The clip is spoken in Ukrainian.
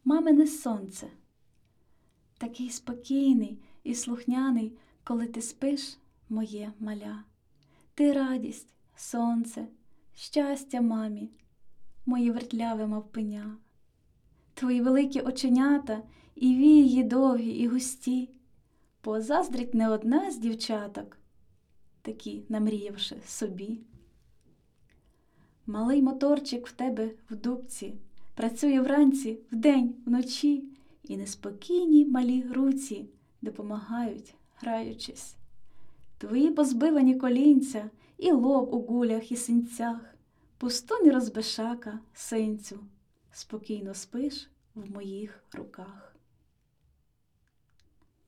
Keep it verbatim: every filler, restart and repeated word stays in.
мамине сонце. Такий спокійний і слухняний, коли ти спиш, моє маля. Ти радість, сонце, щастя мамі, моє вертляве мавпеня. Твої великі оченята і вії довгі і густі, позаздрить не одна з дівчаток, такі намріявши собі. Малий моторчик в тебе в дубці працює вранці, вдень, вночі, і неспокійні малі руці допомагають, граючись. Твої позбивані колінця і лоб у гулях і синцях, пустунь розбишака, синцю, спокійно спиш в моїх руках.